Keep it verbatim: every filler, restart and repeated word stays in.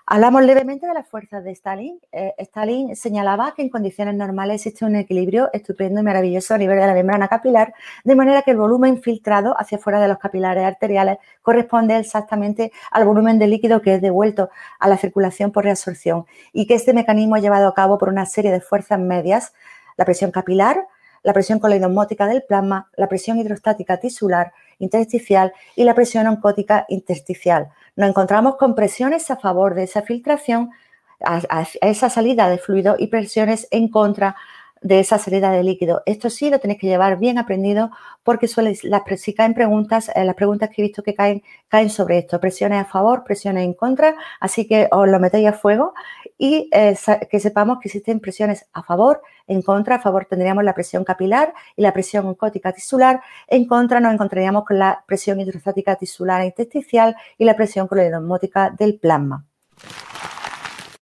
Hablamos levemente de las fuerzas de Stalin. Eh, Stalin señalaba que en condiciones normales existe un equilibrio estupendo y maravilloso a nivel de la membrana capilar, de manera que el volumen filtrado hacia fuera de los capilares arteriales corresponde exactamente al volumen de líquido que es devuelto a la circulación por reabsorción, y que este mecanismo es llevado a cabo por una serie de fuerzas medias: la presión capilar, la presión coloidosmótica del plasma, la presión hidrostática tisular intersticial y la presión oncótica intersticial. Nos encontramos con presiones a favor de esa filtración, a, a esa salida de fluido, y presiones en contra de esa salida de líquido. Esto sí lo tenéis que llevar bien aprendido, porque suele, las, si caen preguntas, eh, las preguntas que he visto que caen, caen sobre esto: presiones a favor, presiones en contra, así que os lo metéis a fuego y eh, que sepamos que existen presiones a favor, en contra. A favor tendríamos la presión capilar y la presión oncótica tisular, en contra nos encontraríamos con la presión hidrostática tisular e intersticial y la presión coloidosmótica del plasma.